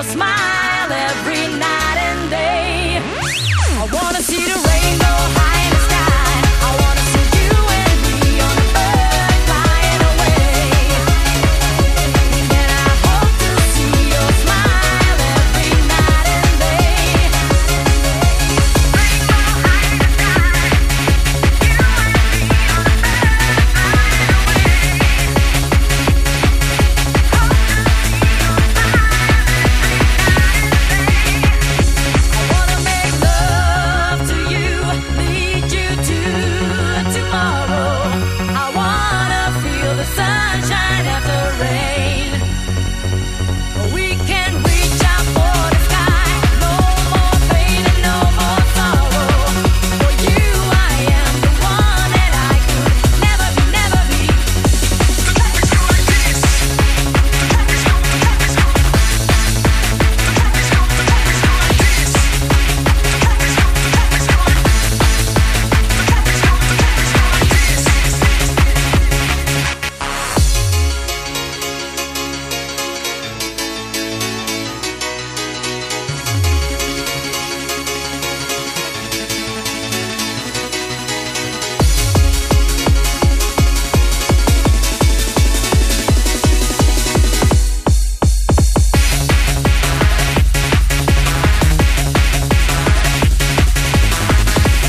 your smile every night and day. I wanna see the rainbow high in the sky. I wanna see you and me on a bird flying away. And I hope to see your smile every night and day. Rainbow high in the sky. You and me on a bird flying away. Hope to see your smile every night and day. I wanna make love to you, lead you to tomorrow. I wanna feel the sunshine after rain. We can reach out for the sky. No more pain and no more sorrow. For you I am the one that I could never be, never be. The love is like this. The love is like this. The love is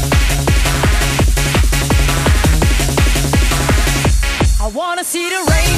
I wanna see the rain.